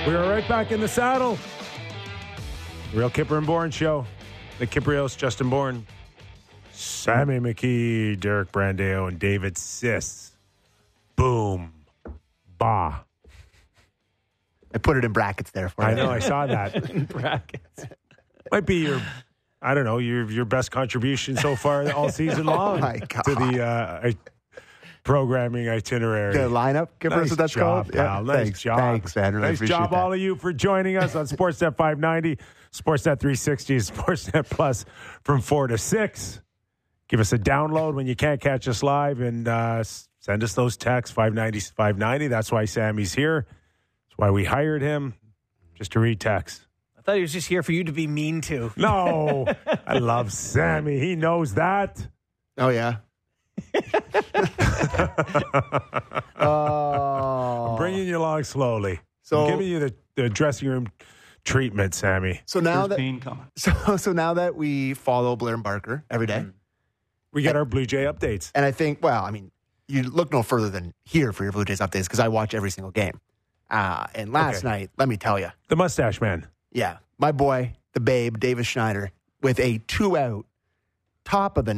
We are right back in the saddle. Real Kipper and Bourne show. Nick Kiprios, Justin Bourne, Sammy McKee, Derek Brandeo, and David Siss. Boom. Bah. I put it in brackets there for you. I know, I saw that. In brackets. Might be your best contribution so far all season long my God. to the programming itinerary. The lineup, Kipper, Nice what that's job, called? pal. Nice Thanks. job. Thanks, man. Really Nice appreciate job, that. all of you, for joining us on Sportsnet 590, Sportsnet 360, Sportsnet Plus from 4 to 6. Give us a download when you can't catch us live, and send us those texts, 590. That's why Sammy's here. That's why we hired him, just to read texts. I thought he was just here for you to be mean to. No, I love Sammy. He knows that. Oh, yeah. I'm bringing you along slowly. So- I'm giving you the dressing room treatment, Sammy. So now that we follow Blair and Barker every day, We get our Blue Jay updates. and I think, you look no further than here for your Blue Jays updates because I watch every single game. And last night, let me tell you, The Mustache Man. yeah, my boy, the babe, Davis Schneider, with a 2-out, top of the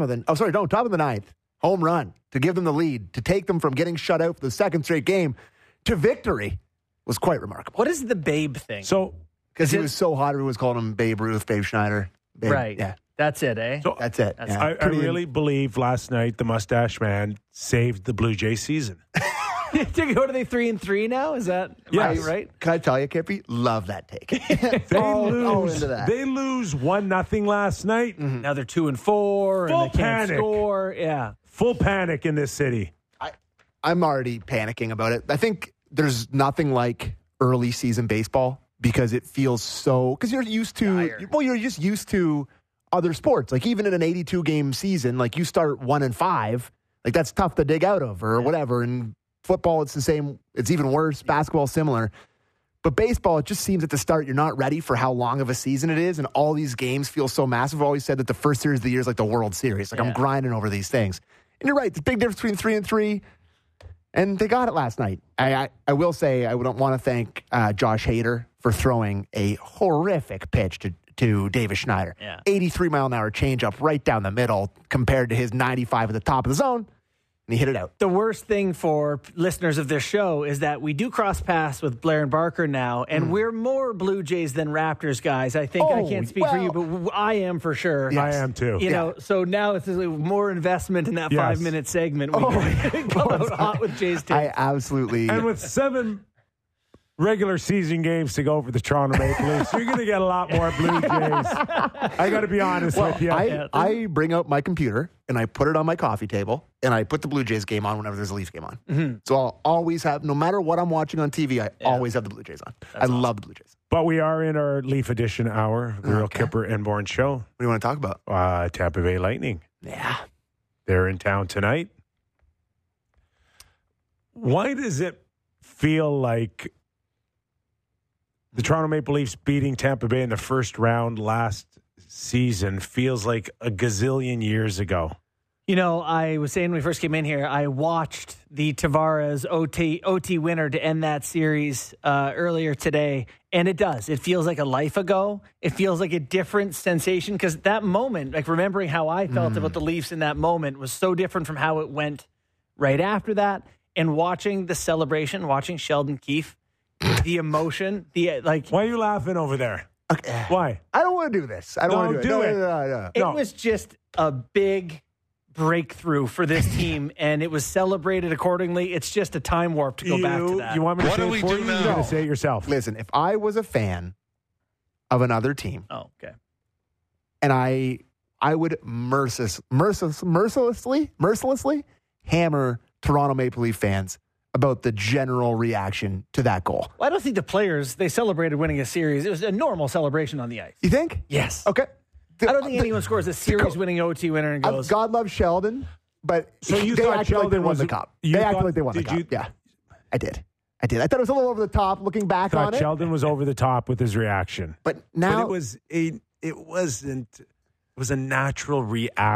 ninth, home run to give them the lead, to take them from getting shut out for the second straight game to victory was quite remarkable. What is the babe thing? So, Because he was so hot, everyone was calling him Babe Ruth, Babe Schneider. Babe, right. Yeah, That's it, eh? so that's it. That's- Yeah. I really believe last night the Mustache Man saved the Blue Jay season. What are they 3-3 now? Is that Yes. right? Can I tell you, Kippy? Love that take. They all lose. into that. They lose 1-0 last night. Now they're 2-4 Full and they can't panic. score. Yeah. Full panic in this city. I'm already panicking about it. I think there's nothing like early season baseball because it feels so, because you're used to, you're just used to other sports. Like even in an 82 game season, like you start 1-5, like that's tough to dig out of or whatever. And football, it's the same. It's even worse. Basketball, similar. But baseball, it just seems at the start you're not ready for how long of a season it is. And all these games feel so massive. I've always said that the first series of the year is like the World Series. Like I'm grinding over these things. And you're right. The big difference between 3-3. And they got it last night. I will say I would want to thank Josh Hader for throwing a horrific pitch to Davis Schneider. Yeah. 83-mile-an-hour changeup right down the middle compared to his 95 at the top of the zone. And he hit it out. The worst thing for listeners of this show is that we do cross paths with Blair and Barker now, and we're more Blue Jays than Raptors guys. I think I can't speak for you, but I am for sure. I am too. You know, so now it's more investment in that Yes. 5-minute segment. We can come out hot with Jays too. I absolutely. And with 7 regular season games to go for the Toronto Maple Leafs, you're going to get a lot more Blue Jays. I got to be honest with you. I bring out my computer and I put it on my coffee table and I put the Blue Jays game on whenever there's a Leafs game on. Mm-hmm. So I'll always have, no matter what I'm watching on TV, I always have the Blue Jays on. I love the Blue Jays. But we are in our Leaf Edition hour, the Real Okay. Kipper and Bourne show. What do you want to talk about? Tampa Bay Lightning. Yeah. They're in town tonight. Why does it feel like the Toronto Maple Leafs beating Tampa Bay in the first round last season feels like a gazillion years ago? You know, I was saying when we first came in here, I watched the Tavares OT winner to end that series earlier today, and it does. It feels like a life ago. It feels like a different sensation because that moment, like remembering how I felt about the Leafs in that moment was so different from how it went right after that. And watching the celebration, watching Sheldon Keefe, the emotion, the like. Why are you laughing over there? Okay. Why? I don't want to do this. I don't want to do it. No. It was just a big breakthrough for this team, and it was celebrated accordingly. It's just a time warp to go back to that. You want me to say it for you? You're going to say it yourself. Listen, if I was a fan of another team, Oh, okay. and I would mercilessly hammer Toronto Maple Leaf fans about the general reaction to that goal. Well, I don't think the players, they celebrated winning a series. It was a normal celebration on the ice. You think? Yes. Okay. I don't think anyone scores a series-winning OT winner and goes, God loves Sheldon, but So you they thought acted like they Sheldon won was the a- cup. you They thought- acted like they won the did cup. you- Yeah, I did. I thought it was a little over the top looking back I on thought it. Sheldon was over the top with his reaction. But now But it was a natural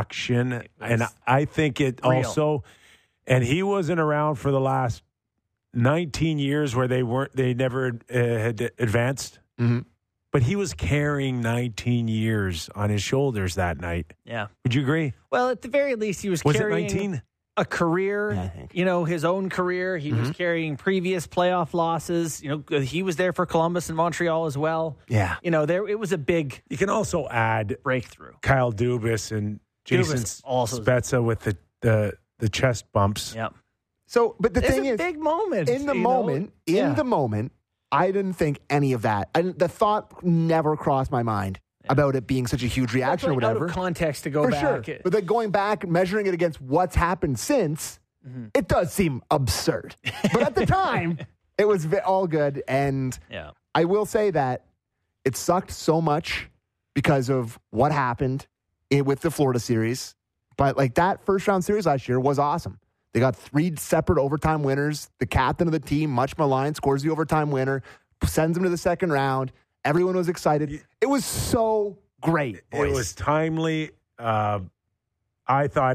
reaction. And I think it real. also, and he wasn't around for the last 19 years where they never had advanced. Mm-hmm. But he was carrying 19 years on his shoulders that night. Yeah. Would you agree? Well, at the very least, he was Was carrying it 19? a career, Yeah, I think. his own career. He was carrying previous playoff losses. He was there for Columbus and Montreal as well. Yeah. It was a big You can also add breakthrough. Kyle Dubas and Jason Dubas also- Spezza with the chest bumps. Yeah. So, but the It's thing a is, big moment. in the moment, I didn't think any of that. The thought never crossed my mind about it being such a huge reaction or whatever. Out of context to go For back. sure. But then going back, measuring it against what's happened since, it does seem absurd. But at the time, it was all good. And Yeah. I will say that it sucked so much because of what happened with the Florida series. But like that first round series last year was awesome. They got 3 separate overtime winners. The captain of the team, much maligned, scores the overtime winner, sends them to the second round. Everyone was excited. It was so great, boys. It was timely. I thought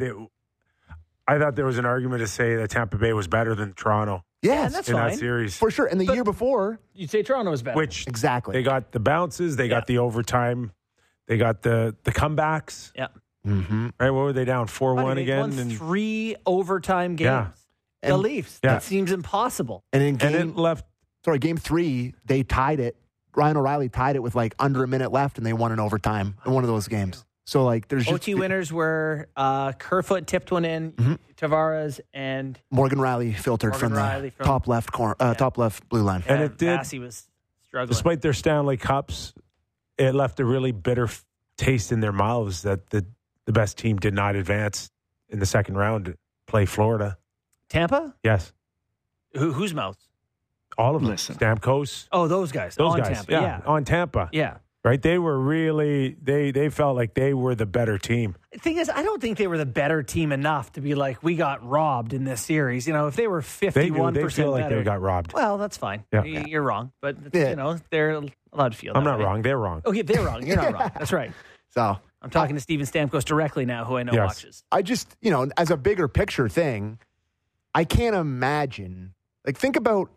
there was an argument to say that Tampa Bay was better than Toronto Yes, that's in fine. that series. for sure. And the year before, You'd say Toronto was better. Which exactly. they got the bounces, they got the overtime, they got the comebacks. Yeah. Mm-hmm. Right? What were they down? 4-1 They again? won 3 overtime games. Yeah. The And- Leafs. Yeah. That seems impossible. And in And it left. game 3, they tied it. Ryan O'Reilly tied it with like under a minute left, and they won in overtime in one of those games. So like, there's just OT winners were Kerfoot tipped one in, Tavares, and Morgan Riley filtered Morgan from Riley the from- top left corner, top left blue line. And it did- Bassey was struggling. Despite their Stanley Cups, it left a really bitter taste in their mouths that the best team did not advance in the second round to play Florida. Tampa? Yes. Whose mouths? All of them. Stamkos. Oh, those guys. Those on guys. Tampa. Yeah. On Tampa. Yeah. Right? They were really, they felt like they were the better team. The thing is, I don't think they were the better team enough to be like, we got robbed in this series. If they were 51% They feel like better, they got robbed. well, that's fine. Yeah. You're wrong. But, Yeah. they're allowed to feel I'm that not way. wrong. They're wrong. Okay, they're wrong. You're not wrong. That's right. So I'm talking to Steven Stamkos directly now, who I know Yes. watches. I just, as a bigger picture thing, I can't imagine. Like, think about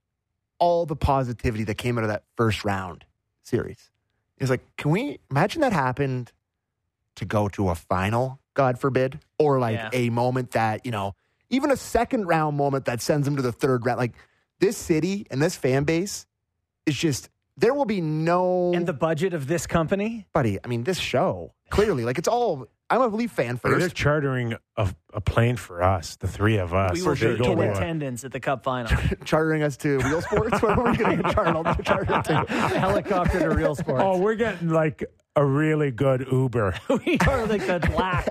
all the positivity that came out of that first round series. It's like, can we imagine that happened to go to a final, God forbid, or like Yeah. a moment that, even a second round moment that sends them to the third round? Like, this city and this fan base is just, there will be no. And the budget of this company? buddy, I mean, this show, clearly, like, it's all. I'm a Leaf fan They're first. chartering a plane for us, the 3 of us. We will They be go in to a- attendance at the Cup final. Chartering us to Real Sports? Where are we going to get chartered to? Helicopter to Real Sports. Oh, we're getting like a really good Uber. We are like the black.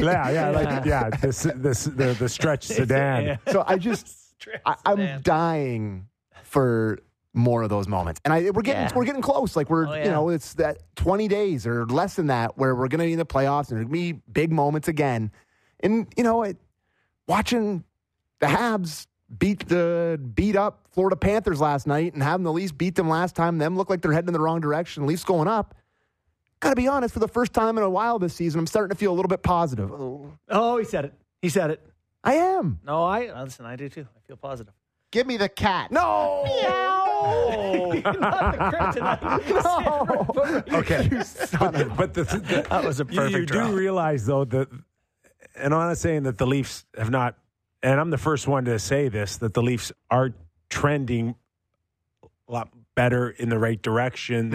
The stretch sedan. Yeah. So I just, I'm dying for more of those moments, and we're getting close. Like it's that 20 days or less than that where we're going to be in the playoffs, and there's going to be big moments again. And watching the Habs beat up Florida Panthers last night, and having the Leafs beat them last time, them look like they're heading in the wrong direction. Leafs going up. Got to be honest, for the first time in a while this season, I'm starting to feel a little bit positive. Oh, he said it. I am. No, I do too. I feel positive. Give me the cat. No. Not the kryptonite. Okay, but That was a perfect You draw. do realize though that, and I'm not saying that the Leafs have not, and I'm the first one to say this, that the Leafs are trending a lot better in the right direction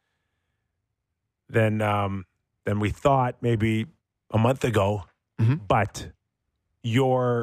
than we thought maybe a month ago. Mm-hmm. But your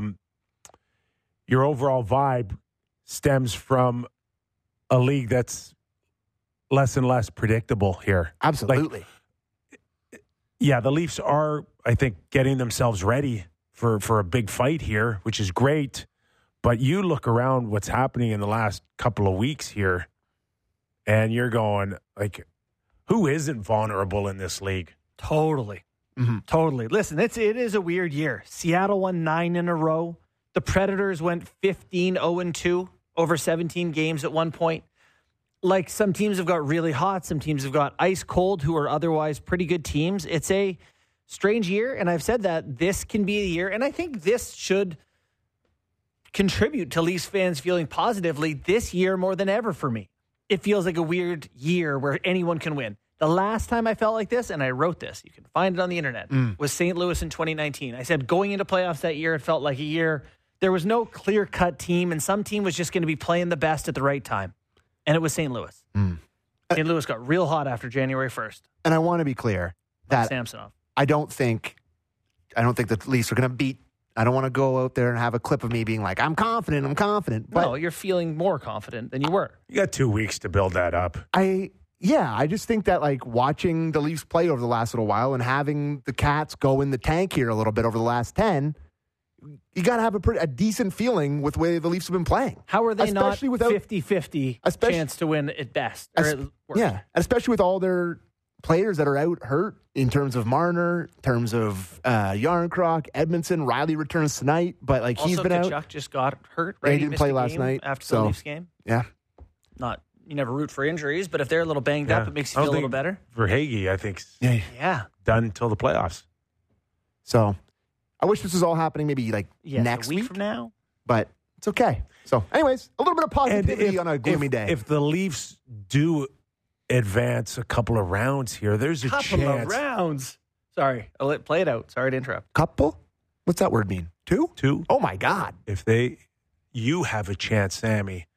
overall vibe stems from a league that's less and less predictable here. Absolutely. Yeah, the Leafs are, I think, getting themselves ready for a big fight here, which is great. But you look around what's happening in the last couple of weeks here, and you're going, like, who isn't vulnerable in this league? Totally. Mm-hmm. Totally. Listen, it is a weird year. Seattle won 9 in a row. The Predators went 15-0-2 over 17 games at one point. Like, some teams have got really hot. Some teams have got ice cold, who are otherwise pretty good teams. It's a strange year, and I've said that this can be a year, and I think this should contribute to Leafs fans feeling positively this year more than ever for me. It feels like a weird year where anyone can win. The last time I felt like this, and I wrote this, you can find it on the internet, was St. Louis in 2019. I said going into playoffs that year, it felt like a year. There was no clear-cut team, and some team was just going to be playing the best at the right time. And it was St. Louis. St. Louis got real hot after January 1st. And I want to be clear that Samsonov. I don't think the Leafs are going to beat. I don't want to go out there and have a clip of me being like, I'm confident. But No, you're feeling more confident than you were. You got 2 weeks to build that up. I just think that like watching the Leafs play over the last little while and having the Cats go in the tank here a little bit over the last 10, you got to have a decent feeling with the way the Leafs have been playing. How are they especially not 50-50 chance to win at best? Especially with all their players that are out hurt in terms of Marner, in terms of Yarncroc, Edmondson. Riley returns tonight, but like also, he's been Tkachuk out. just got hurt. Right? He didn't play last night after the Leafs game. Yeah, You never root for injuries, but if they're a little banged up, it makes you feel a little better. Verhaeghe, I think, Yeah. done until the playoffs. So I wish this was all happening maybe like next a week from now. But it's okay. So anyways, a little bit of positivity on a gloomy day. If the Leafs do advance a couple of rounds here, there's a chance. Couple of rounds. Sorry, I'll play it out. Sorry to interrupt. Couple? What's that word mean? Two? Oh my God. If you have a chance, Sammy,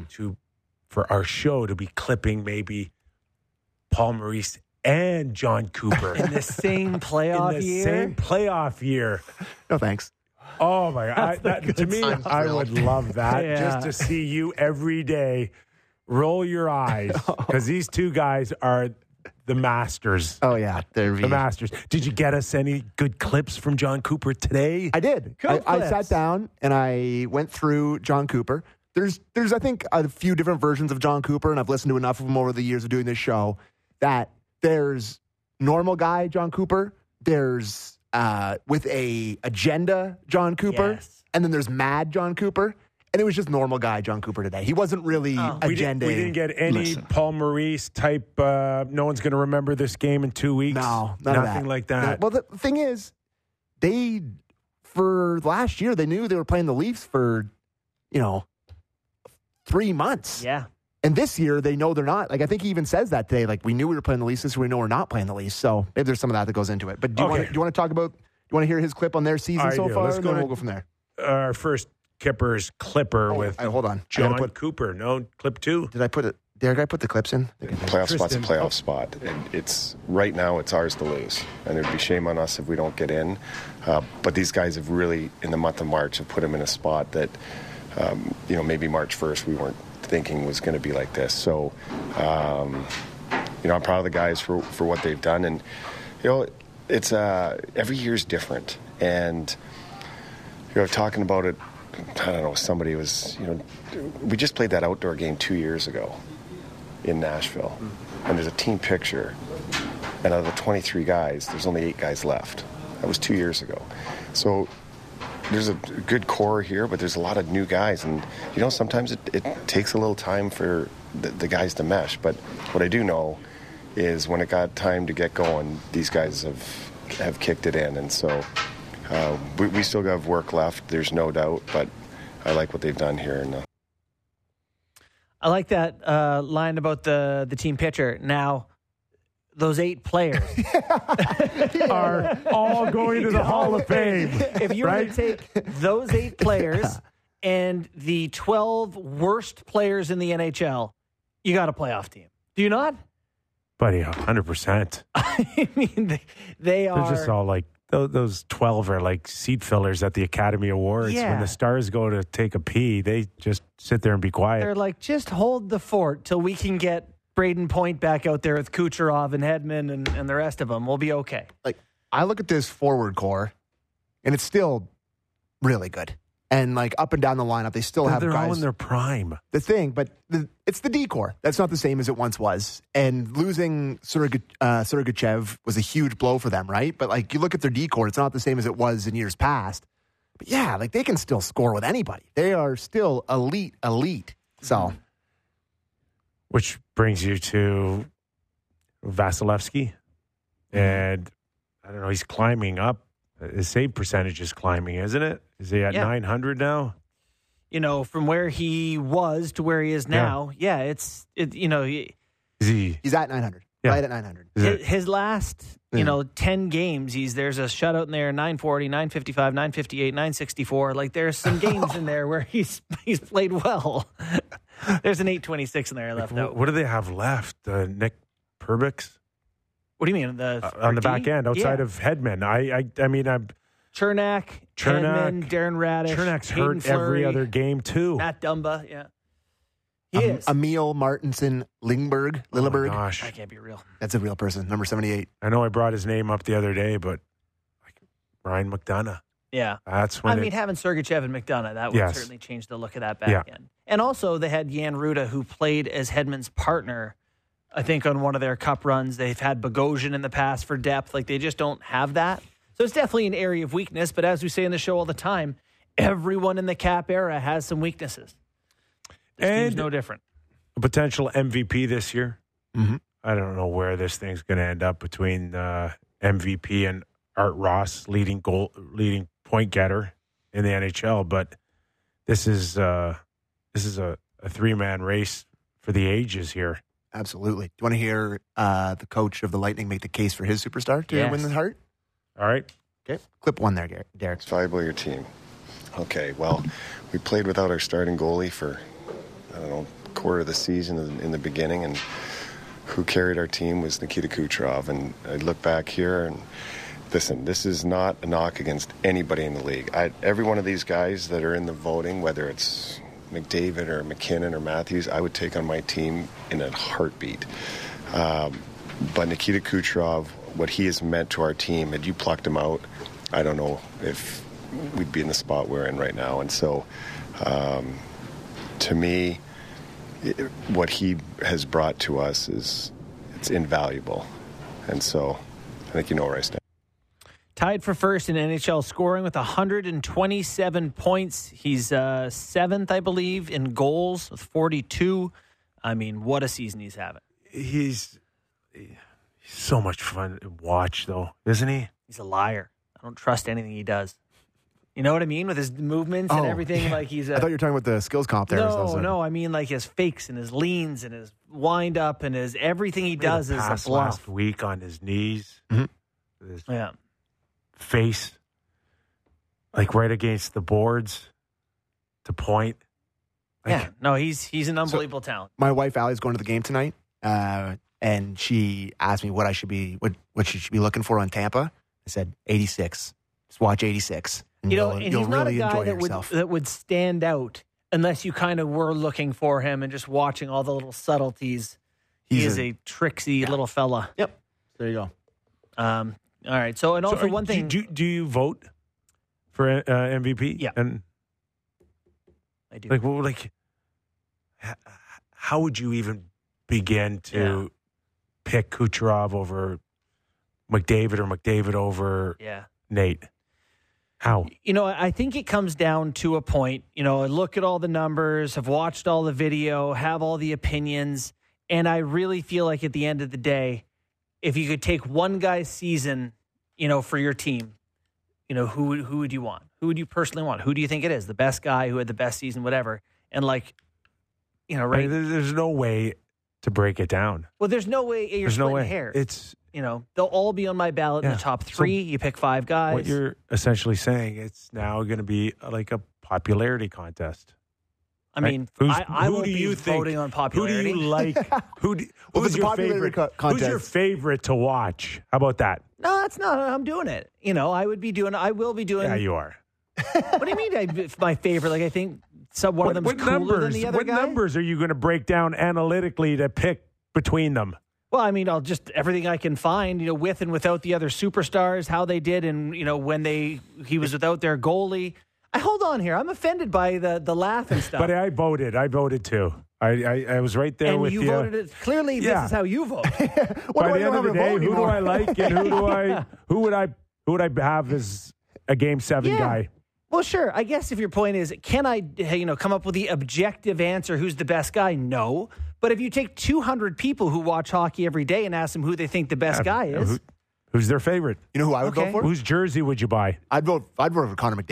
for our show to be clipping maybe Paul Maurice and John Cooper in the same playoff year. Same playoff year. No thanks. Oh my God! To me, I would love that just to see you every day roll your eyes because these two guys are the masters. Oh yeah, they're the masters. Did you get us any good clips from John Cooper today? I did. I sat down and I went through John Cooper. There's I think a few different versions of John Cooper, and I've listened to enough of them over the years of doing this show that there's normal guy John Cooper. There's with a agenda John Cooper, and then there's mad John Cooper. And it was just normal guy John Cooper today. He wasn't really agenda. We didn't get any Paul Maurice type, no one's going to remember this game in 2 weeks. No, nothing like that. Well, the thing is, for last year, they knew they were playing the Leafs for, 3 months. Yeah. And this year, they know they're not. Like, I think he even says that today. Like, we knew we were playing the Leafs. This year, we know we're not playing the Leafs. So maybe there's some of that goes into it. But do you want to talk about, do you want to hear his clip on their season so far? Let's go. We'll go from there. Our first Kipper's Clipper with hold on. John Cooper. No, clip 2. Did I put it? Derek, I put the clips in? Playoff spot's a playoff spot. And it's right now, it's ours to lose. And it would be shame on us if we don't get in. But these guys have really, in the month of March, have put them in a spot that, maybe March 1st we weren't thinking was going to be like this. So, I'm proud of the guys for what they've done. And, it's every year's different. And, talking about it, I don't know, somebody was, we just played that outdoor game 2 years ago in Nashville. And there's a team picture. And out of the 23 guys, there's only 8 guys left. That was 2 years ago. So there's a good core here, but there's a lot of new guys. And, sometimes it takes a little time for the guys to mesh. But what I do know is when it got time to get going, these guys have kicked it in. And so we still have work left, there's no doubt, but I like what they've done here. I like that line about the team pitcher. Now, those 8 players are all going to the Hall of Fame. If you were to take those 8 players and the 12 worst players in the NHL, you got a playoff team. Do you not? Buddy, 100%. I mean, they are. They're just all like, those 12 are like seat fillers at the Academy Awards. Yeah. When the stars go to take a pee, they just sit there and be quiet. They're like, just hold the fort till we can get Braden Point back out there with Kucherov and Hedman and the rest of them. We'll be okay. Like, I look at this forward core, and it's still really good. And like up and down the lineup, they still have guys. They're all in their prime. The thing, but it's the D core. That's not the same as it once was. And losing Sergachev was a huge blow for them, right? But like you look at their D core, it's not the same as it was in years past. But yeah, like they can still score with anybody. They are still elite. So, which brings you to Vasilevsky, and I don't know. He's climbing up. His save percentage is climbing, isn't it? Is he at 900 now? from where he was to where he is now. Yeah, He's at 900. Yeah. Right at 900. his last, 10 games, there's a shutout in there, 940, 955, 958, 964. Like, there's some games in there where he's played well. There's an 826 in there left out. What do they have left? Nick Perbix? What do you mean? On the back end, outside of Hedman. I mean, Chernak, Hedman, Darren Radish. Chernak's Hayden hurt Fleury, every other game, too. Matt Dumba, yeah. He is. Emil Martinson Lilleberg. Oh, gosh. That can't be real. That's a real person, number 78. I know I brought his name up the other day, but Ryan McDonough. Yeah. That's when having Sergachev and McDonough, that would certainly change the look of that back end. And also, they had Jan Ruda, who played as Hedman's partner, I think, on one of their cup runs. They've had Bogosian in the past for depth. Like, they just don't have that. So it's definitely an area of weakness. But as we say in the show all the time, everyone in the Cap era has some weaknesses. This team's no different. A potential MVP this year. Mm-hmm. I don't know where this thing's going to end up between MVP and Art Ross, leading point getter in the NHL. But this is a three-man race for the ages here. Absolutely. Do you want to hear the coach of the Lightning make the case for his superstar to win the Hart? All right. Okay. Clip one there, Derek. It's valuable to your team. Okay, well, we played without our starting goalie for, quarter of the season in the beginning, and who carried our team was Nikita Kucherov. And I look back here, and listen, this is not a knock against anybody in the league. Every one of these guys that are in the voting, whether it's McDavid or McKinnon or Matthews, I would take on my team in a heartbeat. But Nikita Kucherov, what he has meant to our team, had you plucked him out, I don't know if we'd be in the spot we're in right now. And so, to me, what he has brought to us it's invaluable. And so, I think you know where I stand. Tied for first in NHL scoring with 127 points. He's seventh, I believe, in goals with 42. I mean, what a season he's having. He's so much fun to watch, though, isn't he? He's a liar. I don't trust anything he does. You know what I mean? With his movements and everything. Yeah. Like he's I thought you were talking about the skills comp there. No. I mean, like his fakes and his leans and his wind up and his everything he does is a bluff. Last week on his knees. Mm-hmm. His face, like right against the boards to point. He's an unbelievable talent. My wife Allie's going to the game tonight, and she asked me what she should be looking for on Tampa. I said 86. Just watch 86. And and you'll he's not really a guy enjoy that would stand out unless you kind of were looking for him and just watching all the little subtleties. He is a tricksy little fella. Yep. There you go. All right. So, and also one thing. Do you vote for MVP? Yeah. And I do. How would you even begin to pick Kucherov over McDavid or McDavid over Nate? How? I think it comes down to a point. I look at all the numbers, have watched all the video, have all the opinions, and I really feel like at the end of the day, if you could take one guy's season, for your team, who would you want? Who would you personally want? Who do you think it is? The best guy who had the best season, whatever. And right? There's no way to break it down. Well, there's no way you're splitting hairs. It's they'll all be on my ballot in the top three. So you pick five guys. What you're essentially saying, it's now going to be like a popularity contest. I mean, I won't be voting on popularity. Who do you like? Who's your favorite? Who's your favorite to watch? How about that? No, that's not. I'm doing it. I will be doing. Yeah, you are. What do you mean? My favorite? Like I think one of them is cooler than the other guy. What numbers are you going to break down analytically to pick between them? Well, I mean, I'll just everything I can find, with and without the other superstars, how they did, and when he was without their goalie. Hold on here. I'm offended by the laugh and stuff. But I voted. I voted too. I was right there with you. And you voted it. Clearly, this is how you vote. By the end of the day, who do I like and who would I have as a Game 7 guy? Well, sure. I guess if your point is, can I, come up with the objective answer, who's the best guy? No. But if you take 200 people who watch hockey every day and ask them who they think the best guy is. Who's their favorite? You know who I would vote for? Whose jersey would you buy? I'd vote for Connor McDavid.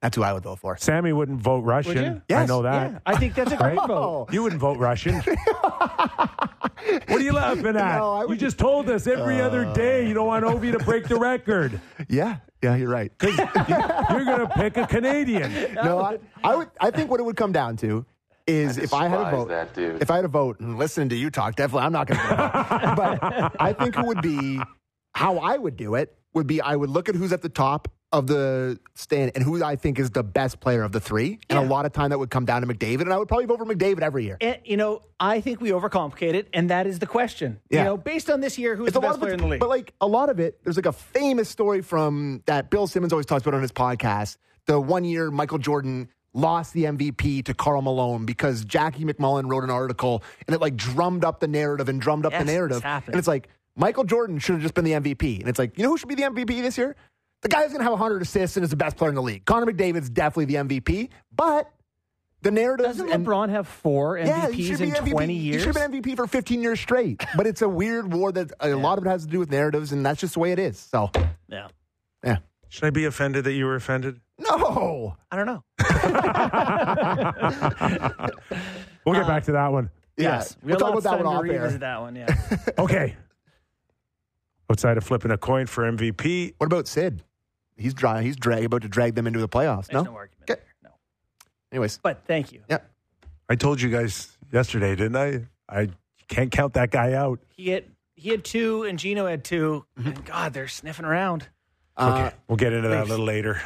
That's who I would vote for. Sammy wouldn't vote Russian. Would you? Yes. I know that. Yeah, I think that's a great vote. You wouldn't vote Russian. What are you laughing at? No, I you would- just told us every other day you don't want Ovi to break the record. Yeah, you're right. You're going to pick a Canadian. No, I think what it would come down to is if I had a vote. that dude. If I had a vote, and listening to you talk, definitely I'm not going to vote. But I think it would be how I would do it would be I would look at who's at the top of the stand and who I think is the best player of the three. And a lot of time that would come down to McDavid, and I would probably vote for McDavid every year. And, I think we overcomplicate it, and that is the question. Yeah. Based on this year, who's It's the a lot best of player it, in the league? but like a lot of it, there's like a famous story from that Bill Simmons always talks about on his podcast. The 1 year Michael Jordan lost the MVP to Karl Malone because Jackie McMullen wrote an article and it like drummed up the narrative and drummed up the Yes, narrative. it's happened. And it's like Michael Jordan should have just been the MVP. And it's like, who should be the MVP this year? The guy who's going to have 100 assists and is the best player in the league. Connor McDavid's definitely the MVP, but the narrative Doesn't LeBron have 4 MVPs in 20 years? He should have been MVP for 15 years straight. But it's a weird war that a lot of it has to do with narratives, and that's just the way it is. So, Yeah. yeah. Should I be offended that you were offended? No. I don't know. We'll get back to that one. Yes. We'll talk about that one off to air. revisit that one, yeah. Okay. Outside of flipping a coin for MVP, What about Sid? He's about to drag them into the playoffs. There's No? no argument Okay. there. No. Anyways. But thank you. Yeah. I told you guys yesterday, didn't I? I can't count that guy out. He had 2, and Gino had 2. And God, they're sniffing around. Okay, we'll get into that a little later.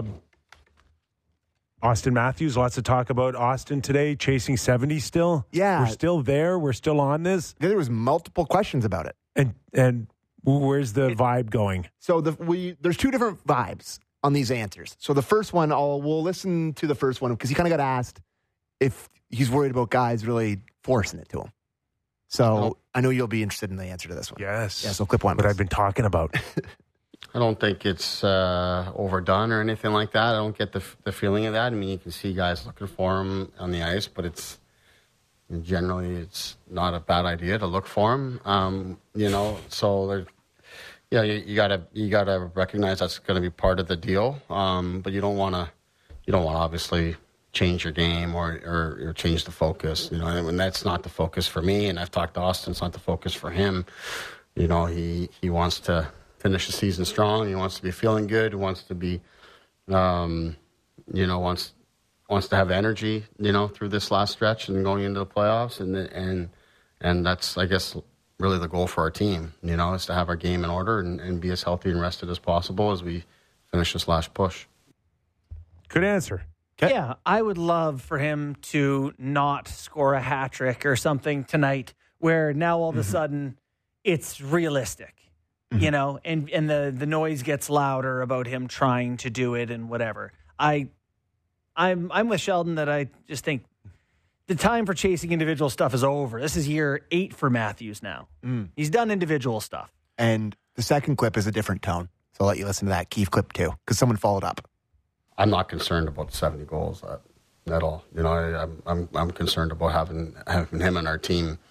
Austin Matthews, lots to talk about Austin today, chasing 70 still. Yeah. We're still there. We're still on this. There was multiple questions about it. And where's the vibe going? So there's 2 different vibes on these answers. So the first one, we'll listen to the first one because he kind of got asked if he's worried about guys really forcing it to him. So I know you'll be interested in the answer to this one. Yes. Yeah, so clip 1. What I've been talking about. I don't think it's overdone or anything like that. I don't get the feeling of that. I mean, you can see guys looking for him on the ice, but generally it's not a bad idea to look for him. So you gotta recognize that's going to be part of the deal. But you don't want to obviously change your game or change the focus. And that's not the focus for me. And I've talked to Austin. It's not the focus for him. He wants to finish the season strong. He wants to be feeling good. He wants to be, wants to have energy, through this last stretch and going into the playoffs. And that's, I guess, really the goal for our team, is to have our game in order and be as healthy and rested as possible as we finish this last push. Good answer. Okay. Yeah, I would love for him to not score a hat trick or something tonight where now all of a sudden it's realistic. And the noise gets louder about him trying to do it and whatever. I'm with Sheldon that I just think the time for chasing individual stuff is over. This is year 8 for Matthews now. He's done individual stuff. And the second clip is a different tone. So I'll let you listen to that Keith clip too, because someone followed up. I'm not concerned about 70 goals at all. I'm concerned about having him and our team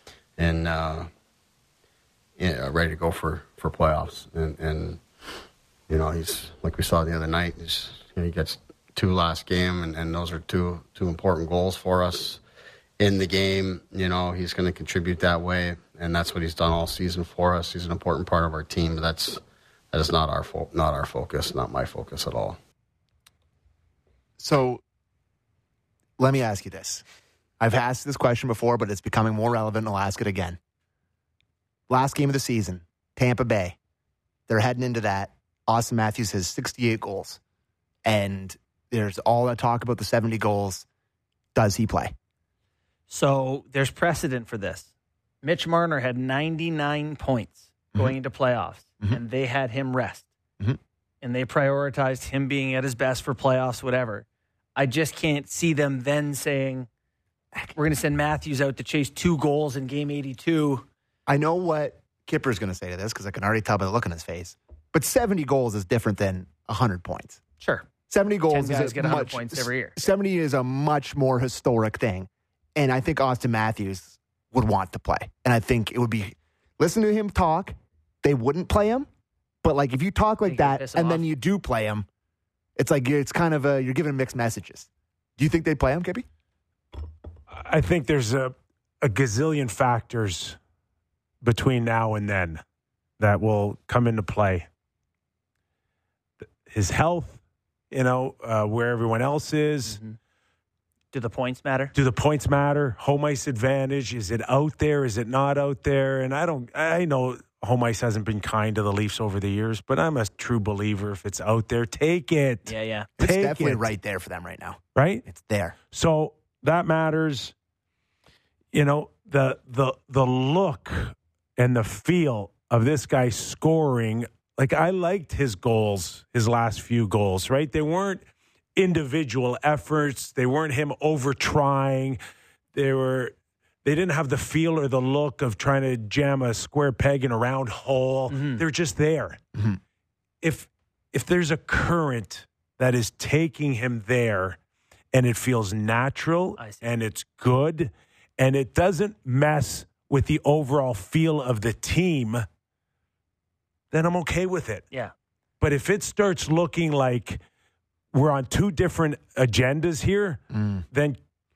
ready to go for playoffs. And he's, like we saw the other night, he gets 2 last game, and those are two important goals for us in the game. He's going to contribute that way, and that's what he's done all season for us. He's an important part of our team, but that is not our focus, not my focus at all. So let me ask you this. I've asked this question before, but it's becoming more relevant, and I'll ask it again. Last game of the season, Tampa Bay. They're heading into that. Austin Matthews has 68 goals. And there's all that talk about the 70 goals. Does he play? So there's precedent for this. Mitch Marner had 99 points going into playoffs, and they had him rest. And they prioritized him being at his best for playoffs, whatever. I just can't see them then saying, we're going to send Matthews out to chase 2 goals in game 82. I know what Kipper's going to say to this because I can already tell by the look on his face. But 70 goals is different than 100 points. Sure. 70 goals 10 is guys get 100 points every year. 70 is a much more historic thing. And I think Austin Matthews would want to play. And I think it would be, listen to him talk, they wouldn't play him. But like if you talk like that and then you do play him, It's like it's kind of you're giving mixed messages. Do you think they play him, Kippy? I think there's a gazillion factors between now and then that will come into play. His health, where everyone else is. Mm-hmm. Do the points matter? Do the points matter? Home ice advantage. Is it out there? Is it not out there? And I know home ice hasn't been kind to the Leafs over the years, but I'm a true believer. If it's out there, take it. Yeah. It's definitely right there for them right now. Right? It's there. So that matters. The look and the feel of this guy scoring. Like, I liked his goals, his last few goals, right? They weren't individual efforts. They weren't him over trying. They didn't have the feel or the look of trying to jam a square peg in a round hole. Mm-hmm. They're just there. Mm-hmm. If there's a current that is taking him there and it feels natural and it's good and it doesn't mess with the overall feel of the team, then I'm okay with it. Yeah. But if it starts looking like we're on two different agendas here, then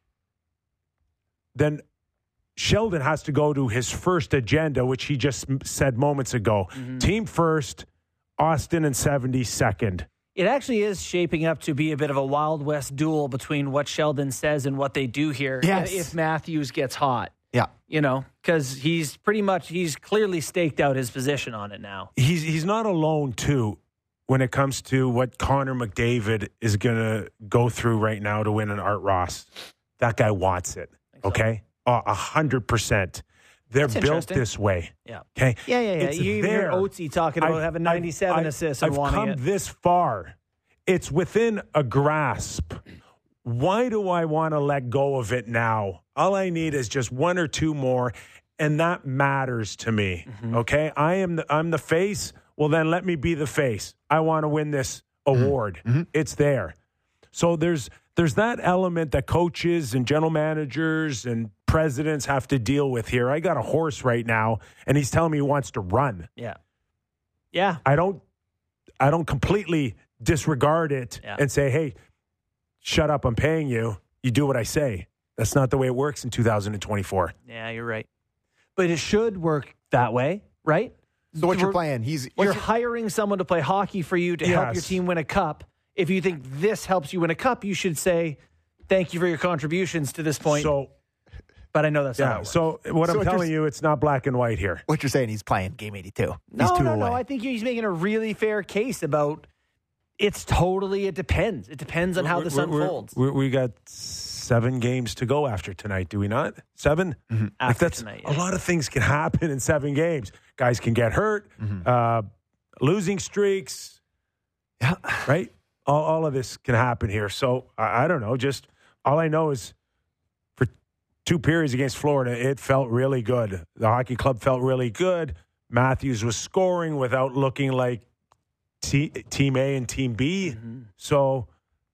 Sheldon has to go to his first agenda, which he just said moments ago. Mm-hmm. Team first, Austin and 70 second. It actually is shaping up to be a bit of a Wild West duel between what Sheldon says and what they do here. Yes. If Matthews gets hot. Yeah. Because he's clearly staked out his position on it now. He's not alone, too, when it comes to what Connor McDavid is going to go through right now to win an Art Ross. That guy wants it, okay? 100%. They're built this way. Yeah. Okay? Yeah. You even hear Oatsy talking about having 97 assists and wanting it. I've come this far. It's within a grasp. Why do I want to let go of it now? All I need is just one or two more, and that matters to me, okay? I'm the face. Well, then let me be the face. I want to win this award. Mm-hmm. It's there. So there's that element that coaches and general managers and presidents have to deal with here. I got a horse right now, and he's telling me he wants to run. Yeah. I don't completely disregard it and say, hey, shut up, I'm paying you. You do what I say. That's not the way it works in 2024. Yeah, you're right. But it should work that way, right? So what you're playing, you're hiring someone to play hockey for you to help your team win a cup. If you think this helps you win a cup, you should say, thank you for your contributions to this point. But I know that's not how it works. So what I'm telling you, it's not black and white here. What you're saying, he's playing game 82. No. I think he's making a really fair case about it depends. It depends on how this unfolds. We got 7 games to go after tonight, do we not? 7? Mm-hmm. After tonight, a lot of things can happen in 7 games. Guys can get hurt, losing streaks, right? All of this can happen here. So I don't know. Just all I know is for 2 periods against Florida, it felt really good. The hockey club felt really good. Matthews was scoring without looking like Team A and Team B. Mm-hmm. So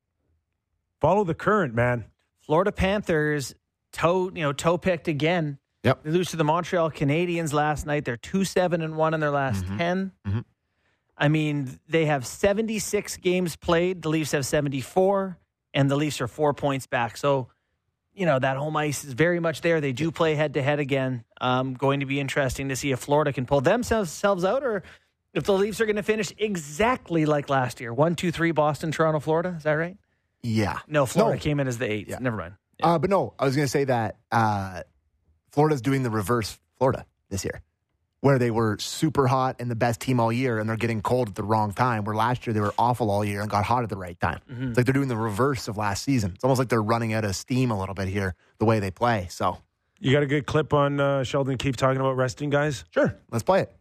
follow the current, man. Florida Panthers toe-picked again. Yep. They lose to the Montreal Canadiens last night. They're 2-7-1 in their last 10. Mm-hmm. I mean, they have 76 games played. The Leafs have 74, and the Leafs are 4 points back. So, that home ice is very much there. They do play head-to-head again. Going to be interesting to see if Florida can pull themselves out or if the Leafs are going to finish exactly like last year. 1-2-3 Boston, Toronto, Florida. Is that right? Yeah. No, Florida came in as the 8th. Yeah. Never mind. Yeah. But no, I was going to say that Florida's doing the reverse Florida this year, where they were super hot and the best team all year, and they're getting cold at the wrong time, where last year they were awful all year and got hot at the right time. Mm-hmm. It's like they're doing the reverse of last season. It's almost like they're running out of steam a little bit here, the way they play. So, you got a good clip on Sheldon Keefe talking about resting guys? Sure. Let's play it.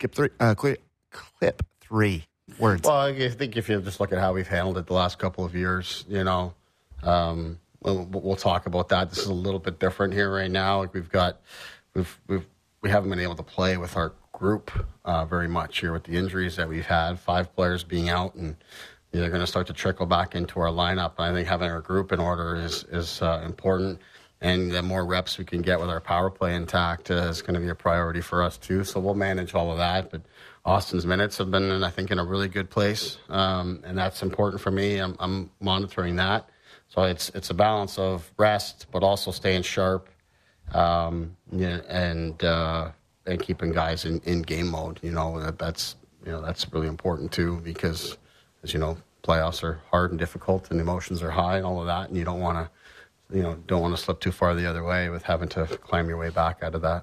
Clip 3 words. Well, I think if you just look at how we've handled it the last couple of years, we'll talk about that. This is a little bit different here right now. Like we haven't been able to play with our group very much here with the injuries that we've had. 5 players being out, and they're going to start to trickle back into our lineup. And I think having our group in order is important. And the more reps we can get with our power play intact is going to be a priority for us too. So we'll manage all of that. But Austin's minutes have been, I think, in a really good place, and that's important for me. I'm monitoring that. So it's a balance of rest, but also staying sharp, and keeping guys in game mode. That's really important too, because as you know, playoffs are hard and difficult, and emotions are high and all of that, and you don't want to slip too far the other way with having to climb your way back out of that.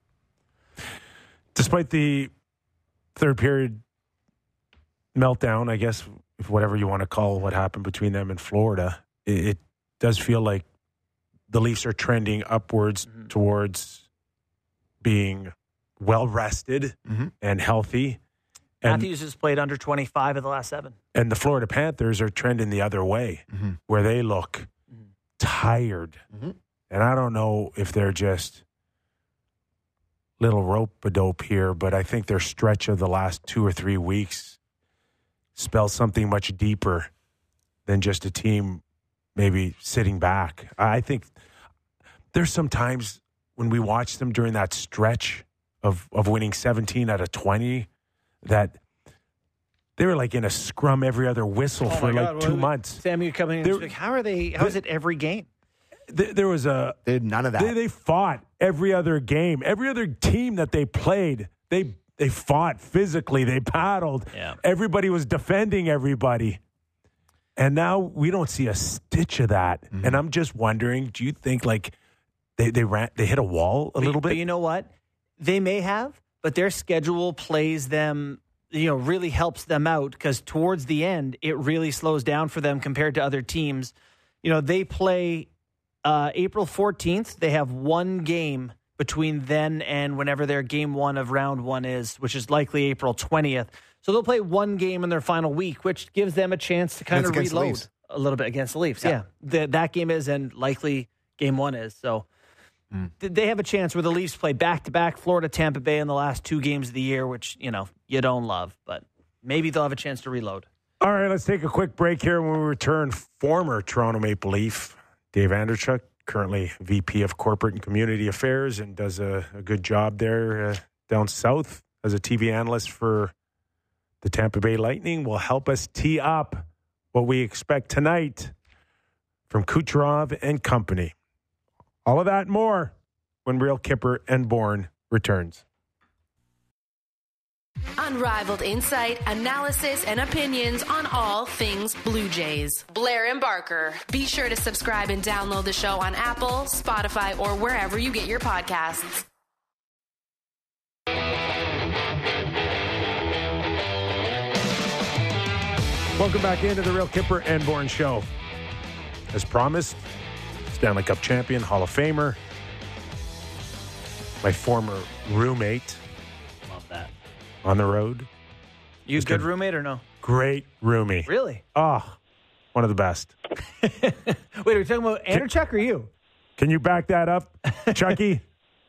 Despite the third period meltdown, I guess, whatever you want to call what happened between them and Florida, it does feel like the Leafs are trending upwards towards being well-rested and healthy. Matthews has played under 25 of the last 7. And the Florida Panthers are trending the other way, where they look tired. And I don't know if they're just little rope-a-dope here, but I think their stretch of the last 2 or 3 weeks spells something much deeper than just a team maybe sitting back. I think there's some times when we watch them during that stretch of winning 17 out of 20 that they were like in a scrum every other whistle for like 2 months. Sam, you coming in like, how is it every game? There was they had none of that. They fought every other game. Every other team that they played, they fought physically. They paddled. Yeah. Everybody was defending everybody. And now we don't see a stitch of that. And I'm just wondering, do you think like they hit a wall a little bit? But you know what? They may have, but their schedule plays them, really helps them out, because towards the end, it really slows down for them compared to other teams. They play April 14th. They have one game between then and whenever their game 1 of round 1 is, which is likely April 20th. So they'll play one game in their final week, which gives them a chance to kind of reload a little bit against the Leafs. Yeah. That game is, and likely game 1 is. So they have a chance where the Leafs play back-to-back Florida, Tampa Bay in the last 2 games of the year, which, you don't love. But maybe they'll have a chance to reload. All right, let's take a quick break here. When we return, former Toronto Maple Leaf Dave Andreychuk, currently VP of Corporate and Community Affairs, and does a good job there down south as a TV analyst for the Tampa Bay Lightning, will help us tee up what we expect tonight from Kucherov and company. All of that and more when Real Kipper and Bourne returns. Unrivaled insight, analysis, and opinions on all things Blue Jays. Blair and Barker. Be sure to subscribe and download the show on Apple, Spotify, or wherever you get your podcasts. Welcome back into the Real Kipper and Bourne Show. As promised, Stanley Cup champion, Hall of Famer, my former roommate. Love that. On the road. You a good roommate or no? Great roomie. Really? Oh, one of the best. Wait, are we talking about Andreychuk or you? Can you back that up, Chucky?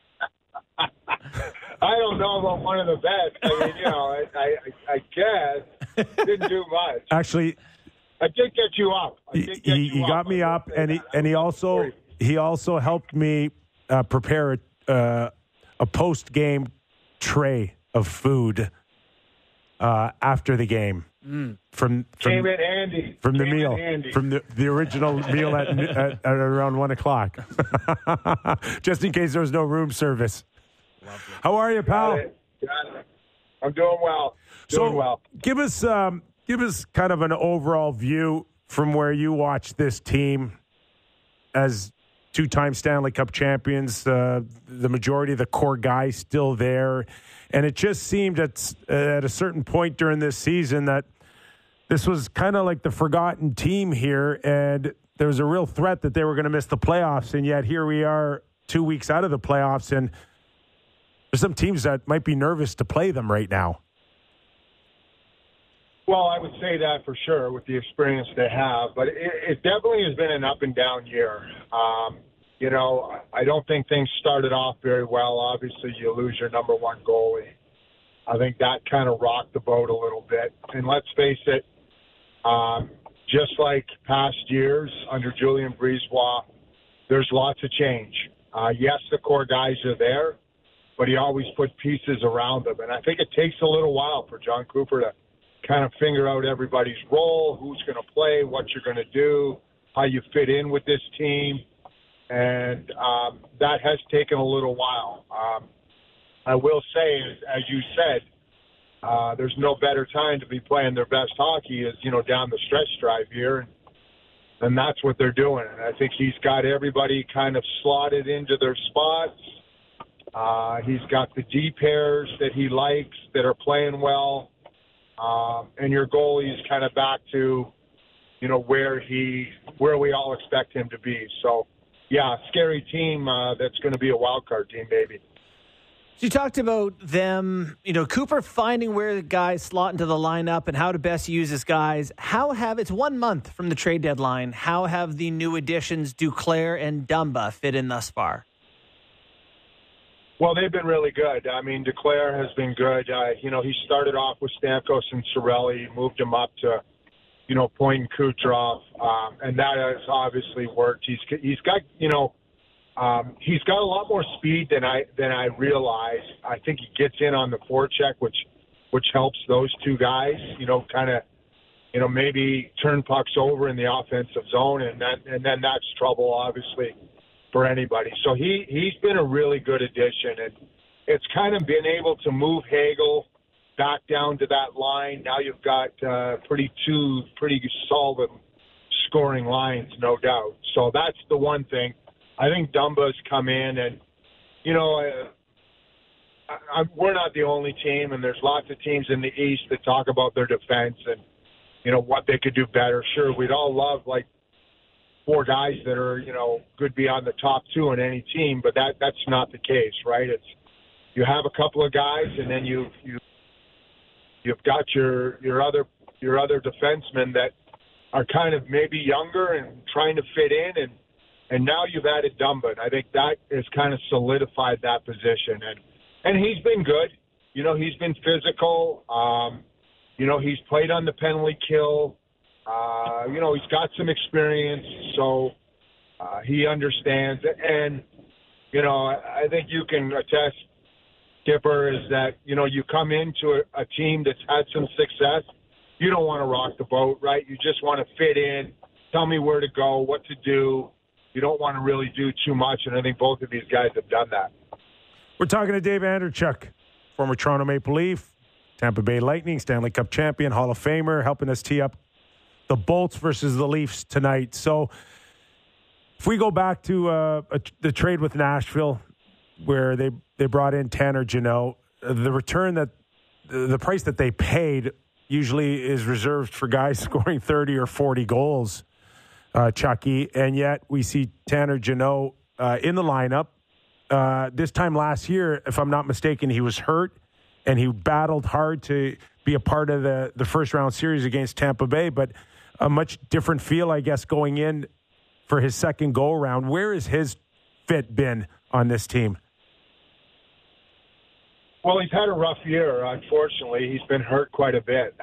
I don't know about one of the best. I mean, I guess. Didn't do much. Actually, I did get you up. He got me up, and he also helped me prepare a post-game tray of food after the game from came in handy from the meal from the original meal at around 1:00, just in case there was no room service. How are you, pal? Got it. I'm doing well. Give us kind of an overall view from where you watch this team as two-time Stanley Cup champions. The majority of the core guys still there, and it just seemed at a certain point during this season that this was kind of like the forgotten team here, and there was a real threat that they were going to miss the playoffs, and yet here we are 2 weeks out of the playoffs, and there's some teams that might be nervous to play them right now. Well, I would say that for sure with the experience they have, but it definitely has been an up and down year. I don't think things started off very well. Obviously, you lose your number one goalie. I think that kind of rocked the boat a little bit. And let's face it, just like past years under Julien Brisebois, there's lots of change. Yes, the core guys are there, but he always put pieces around them. And I think it takes a little while for John Cooper to kind of figure out everybody's role, who's going to play, what you're going to do, how you fit in with this team. And that has taken a little while. I will say, as you said, there's no better time to be playing their best hockey is, down the stretch drive here. And that's what they're doing. And I think he's got everybody kind of slotted into their spots. He's got the D pairs that he likes that are playing well. And your goalie is kind of back to, where we all expect him to be. So, yeah, scary team that's going to be a wild card team, maybe. You talked about them, Cooper finding where the guys slot into the lineup and how to best use his guys. It's 1 month from the trade deadline. How have the new additions Duclair and Dumba fit in thus far? Well, they've been really good. I mean, Duclair has been good. He started off with Stamkos and Cirelli, moved him up to, Point and Kucherov, and that has obviously worked. He's got, he's got a lot more speed than I realized. I think he gets in on the forecheck, which helps those two guys, maybe turn pucks over in the offensive zone, and then that's trouble, obviously, for anybody. So he's been a really good addition, and it's kind of been able to move Hagel back down to that line. Now you've got pretty solid scoring lines, no doubt. So that's the one thing. I think Dumba's come in, and, we're not the only team, and there's lots of teams in the East that talk about their defense and, what they could do better. Sure, we'd all love, 4 guys that are, could be on the top 2 in any team, but that's not the case, right? It's you have a couple of guys, and then you've got your other defensemen that are kind of maybe younger and trying to fit in, and now you've added Dumba. And I think that has kind of solidified that position, and he's been good. He's been physical. He's played on the penalty kill. He's got some experience, so he understands it. And, I think you can attest, Kipper, is that, you come into a team that's had some success. You don't want to rock the boat, right? You just want to fit in, tell me where to go, what to do. You don't want to really do too much, and I think both of these guys have done that. We're talking to Dave Andreychuk, former Toronto Maple Leaf, Tampa Bay Lightning, Stanley Cup champion, Hall of Famer, helping us tee up the Bolts versus the Leafs tonight. So if we go back to the trade with Nashville, where they brought in Tanner Jeannot, the return that the price that they paid usually is reserved for guys scoring 30 or 40 goals, Chucky, and yet we see Tanner Jeannot in the lineup. This time last year, if I'm not mistaken, he was hurt, and he battled hard to be a part of the first-round series against Tampa Bay, but a much different feel, I guess, going in for his second go-around. Where has his fit been on this team? Well, he's had a rough year, unfortunately. He's been hurt quite a bit,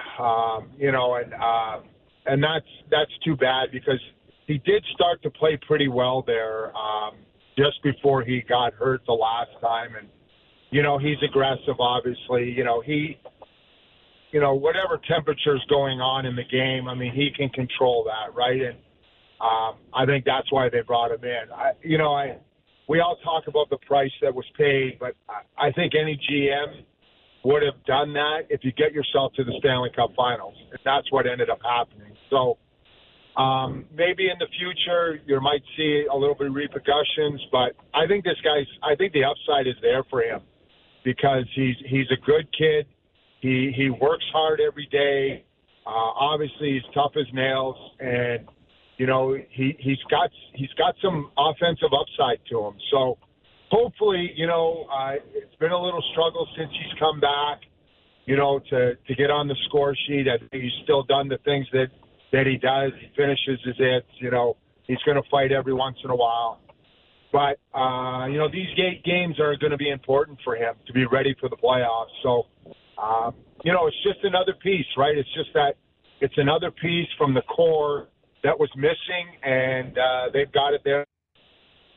and that's too bad because he did start to play pretty well there just before he got hurt the last time. And, he's aggressive, obviously. Whatever temperature's going on in the game, I mean, he can control that, right? And I think that's why they brought him in. We all talk about the price that was paid, but I think any GM would have done that if you get yourself to the Stanley Cup Finals. And that's what ended up happening. So maybe in the future you might see a little bit of repercussions, but I think the upside is there for him because he's a good kid. He works hard every day. Obviously, he's tough as nails, and he's got some offensive upside to him. So hopefully, it's been a little struggle since he's come back. To get on the score sheet. I think he's still done the things that he does. He finishes his hits. He's going to fight every once in a while. But these games are going to be important for him to be ready for the playoffs. So. It's just another piece, right? It's just that it's another piece from the core that was missing, and they've got it there.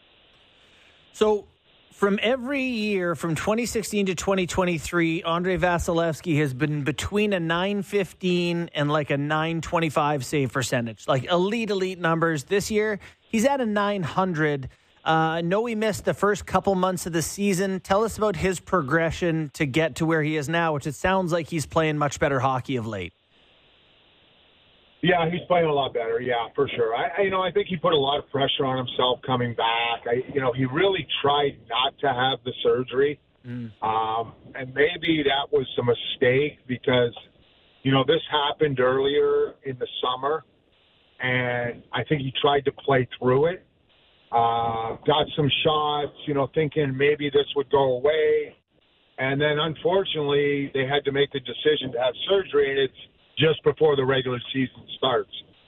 So from every year, from 2016 to 2023, Andre Vasilevsky has been between a 915 and like a 925 save percentage, like elite numbers. This year, he's at a 900. I know he missed the first couple months of the season. Tell us about his progression to get to where he is now, which it sounds like he's playing much better hockey of late. Yeah, he's playing a lot better. Yeah, for sure. I think he put a lot of pressure on himself coming back. He really tried not to have the surgery, and maybe that was a mistake because, this happened earlier in the summer, and I think he tried to play through it. Got some shots, thinking maybe this would go away, and then unfortunately they had to make the decision to have surgery, and it's just before the regular season starts.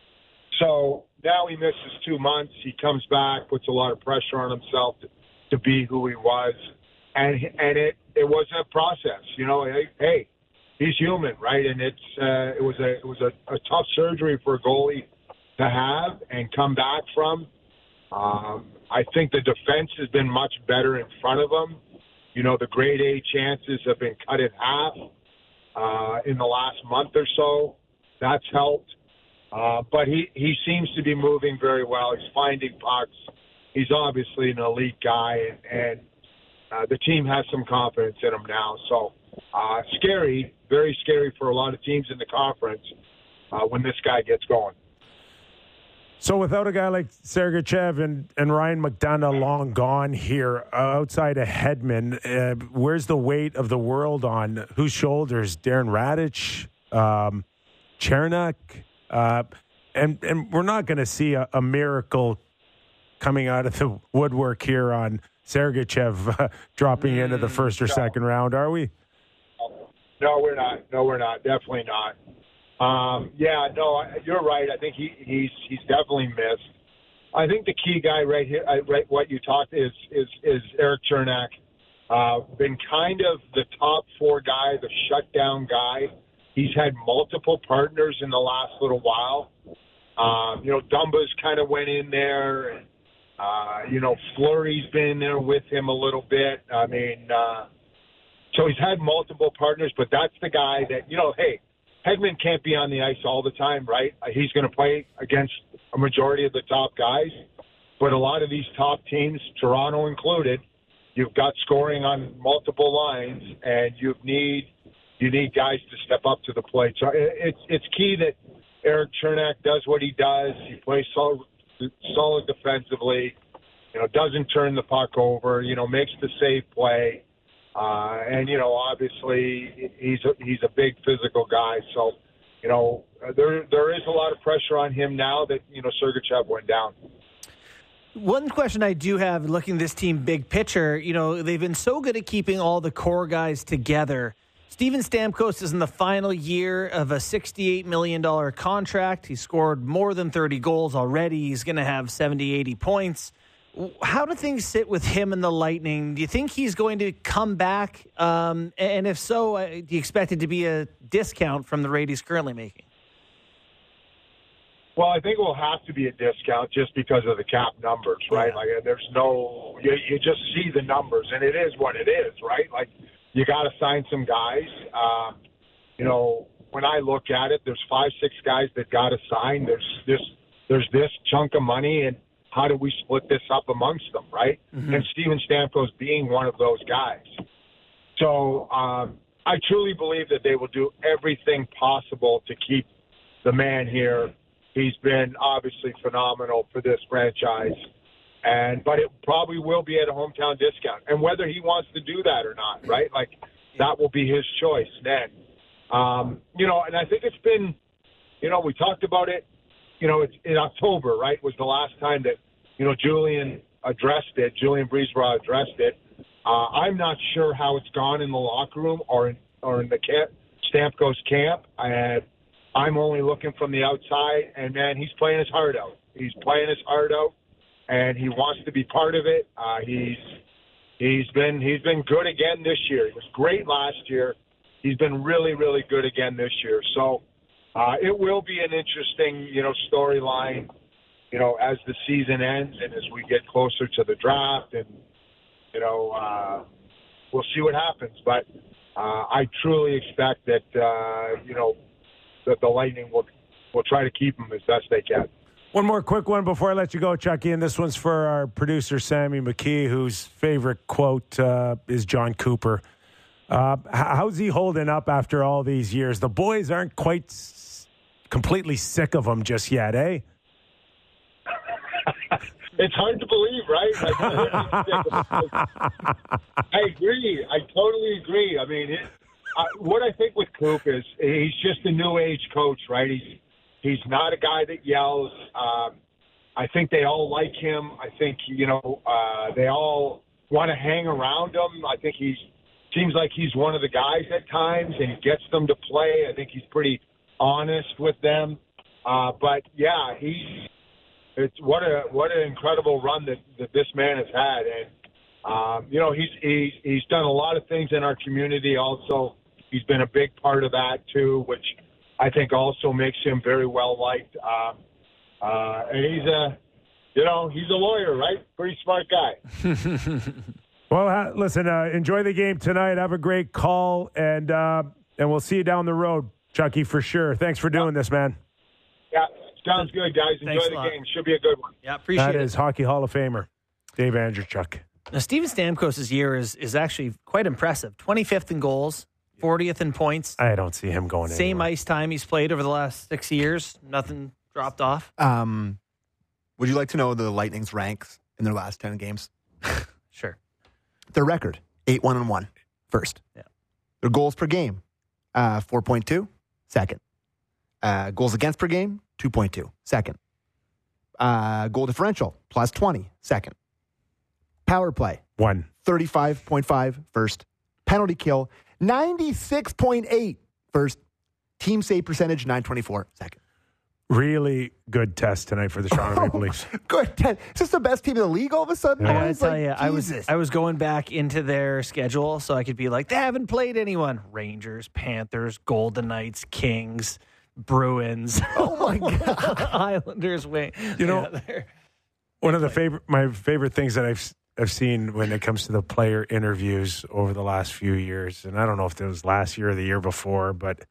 So now he misses 2 months. He comes back, puts a lot of pressure on himself to be who he was. And it wasn't a process. Hey, he's human, right? And it was a tough surgery for a goalie to have and come back from. I think the defense has been much better in front of him. The grade A chances have been cut in half. In the last month or so. That's helped. But he seems to be moving very well. He's finding pucks. He's obviously an elite guy, and the team has some confidence in him now. So scary, very scary for a lot of teams in the conference when this guy gets going. So without a guy like Sergachev and Ryan McDonough long gone here, outside of Hedman, where's the weight of the world on whose shoulders? Darren Radich, Chernak, and we're not going to see a miracle coming out of the woodwork here on Sergachev dropping into the first or second round, are we? No, we're not. Definitely not. You're right. I think he's definitely missed. I think the key guy right here, what you talked is Erik Chernak. Been kind of the top four guy, the shutdown guy. He's had multiple partners in the last little while. Dumba's kind of went in there. And, Fleury's been in there with him a little bit. So he's had multiple partners, but that's the guy that, hey, Hedman can't be on the ice all the time, right? He's going to play against a majority of the top guys. But a lot of these top teams, Toronto included, you've got scoring on multiple lines, and you need guys to step up to the plate. So it's key that Erik Chernak does what he does. He plays solid defensively, doesn't turn the puck over, makes the safe play. And obviously he's a big physical guy. So, there is a lot of pressure on him now that, Sergachev went down. One question I do have, looking at this team big picture, they've been so good at keeping all the core guys together. Steven Stamkos is in the final year of a $68 million contract. He scored more than 30 goals already. He's going to have 70, 80 points. How do things sit with him and the Lightning? Do you think he's going to come back? And if so, do you expect it to be a discount from the rate he's currently making? Well, I think it will have to be a discount just because of the cap numbers, right? Yeah. Like, there's no, you just see the numbers, and it is what it is, right? Like, you got to sign some guys. When I look at it, there's 5-6 guys that got to sign. There's this chunk of money, and how do we split this up amongst them, right? Mm-hmm. And Steven Stamkos being one of those guys. So I truly believe that they will do everything possible to keep the man here. He's been obviously phenomenal for this franchise. But it probably will be at a hometown discount. And whether he wants to do that or not, right? Like, that will be his choice then. And I think it's been, we talked about it, it's in October, right, was the last time that, Julien Brisebois addressed it. I'm not sure how it's gone in the locker room or in the Stamkos camp. I'm only looking from the outside, and, man, he's playing his heart out. And he wants to be part of it. He's been good again this year. He was great last year. He's been really, really good again this year. So it will be an interesting, storyline, as the season ends and as we get closer to the draft and we'll see what happens. But I truly expect that, that the Lightning will try to keep him as best they can. One more quick one before I let you go, Chucky, and this one's for our producer, Sammy McKee, whose favorite quote is John Cooper. How's he holding up after all these years? The boys aren't quite completely sick of him just yet, eh? It's hard to believe, right? I agree. I totally agree. I mean, what I think with Coop is he's just a new age coach, right? He's not a guy that yells. I think they all like him. I think, they all want to hang around him. I think seems like he's one of the guys at times, and he gets them to play. I think he's pretty honest with them. But, yeah, it's what an incredible run that this man has had. And, he's done a lot of things in our community also. He's been a big part of that, too, which I think also makes him very well liked. And he's a lawyer, right? Pretty smart guy. Well, listen, enjoy the game tonight. Have a great call, and we'll see you down the road, Chucky, for sure. Thanks for doing this, man. Yeah, sounds good, guys. Enjoy the game. Should be a good one. Yeah, appreciate it. That is Hockey Hall of Famer Dave Andreychuk. Now, Steven Stamkos' year is actually quite impressive. 25th in goals, 40th in points. I don't see him going Same anywhere. ice time he's played over the last 6 years. Nothing dropped off. Would you like to know the Lightning's ranks in their last 10 games? Sure. Their record, 8-1-1, first. Yeah. Their goals per game, 4.2, second. Goals against per game, 2.2, second. Goal differential, plus 20, second. Power play, 1. 35.5, first. Penalty kill, 96.8, first. Team save percentage, 924, second. Really good test tonight for the Toronto Maple Leafs. Good. Is this the best team in the league all of a sudden? I boys? gotta tell you, Jesus. I was going back into their schedule so I could be like, they haven't played anyone. Rangers, Panthers, Golden Knights, Kings, Bruins. Oh my God. Islanders win. One of my favorite things that I've seen when it comes to the player interviews over the last few years, and I don't know if it was last year or the year before, but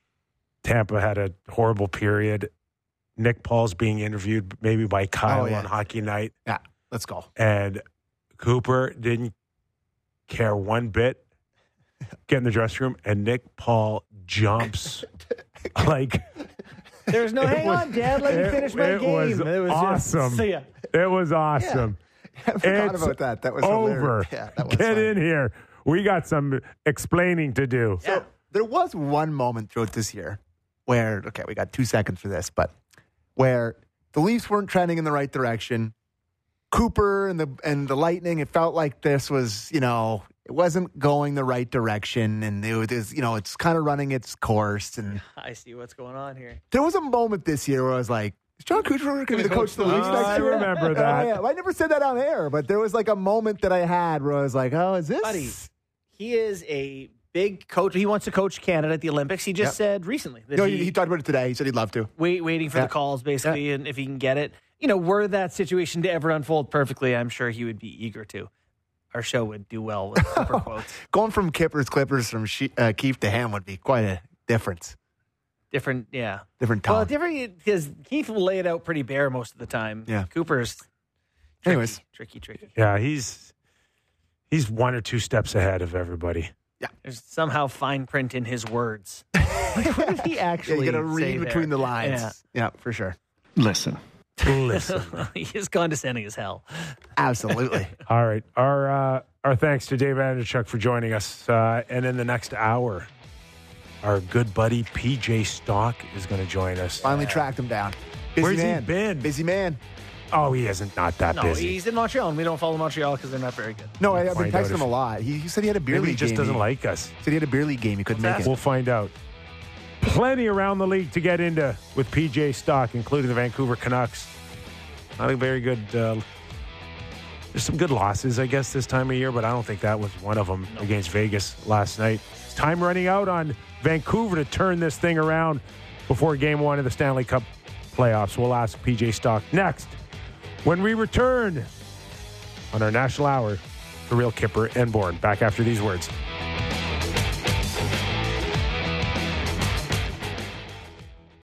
Tampa had a horrible period. Nick Paul's being interviewed maybe by Kyle on Hockey Night. Yeah, let's go. And Cooper didn't care one bit. Get in the dressing room, and Nick Paul jumps like... There's no, hang on, Dad, let me finish my game. It was awesome. It was awesome. I forgot about that. That was over. Hilarious. Yeah, that was Get fun. in here. We got some explaining to do. So there was one moment throughout this year where, okay, we got 2 seconds for this, but where the Leafs weren't trending in the right direction. Cooper and the Lightning, it felt like this was, it wasn't going the right direction, and it was, it's kind of running its course. And I see what's going on here. there was a moment this year where I was like, is John Cooper going to be the coach of the Leafs next I year? remember that. Yeah. I never said that on air, but there was like a moment that I had where I was like, oh, is this? Buddy, he is a big coach. He wants to coach Canada at the Olympics. He just said recently that He talked about it today. He said he'd love to. waiting for the calls, basically, and if he can get it. Were that situation to ever unfold perfectly, I'm sure he would be eager to. Our show would do well with super quotes. Going from Clippers from Keefe to him would be quite a difference. Different, yeah. Different tone. Well, different because Keith will lay it out pretty bare most of the time. Yeah. Cooper's tricky, Anyways. tricky. Yeah, he's 1 or 2 steps ahead of everybody. There's somehow fine print in his words. Like, what did he actually you got to say read there? between the lines. Yeah, for sure. Listen. He is condescending as hell. Absolutely. All right. Our thanks to Dave Andreychuk for joining us. And in the next hour, our good buddy PJ Stock is going to join us. Finally tracked him down. Busy Where's man. he been? Busy man. Oh, he isn't not that No, busy. he's in Montreal, and we don't follow Montreal because they're not very good. No, I've been Find out texting if- him a lot. He said he had a beer Maybe he league just game. doesn't He like us. said he had a beer league game. He couldn't make it. We'll find out. Plenty around the league to get into with PJ Stock, including the Vancouver Canucks. Not a very good. There's some good losses, I guess, this time of year, but I don't think that was one of them against Vegas last night. It's time running out on Vancouver to turn this thing around before Game 1 of the Stanley Cup playoffs. We'll ask PJ Stock next when we return on our National Hour the real Kipper and Bourne. Back after these words.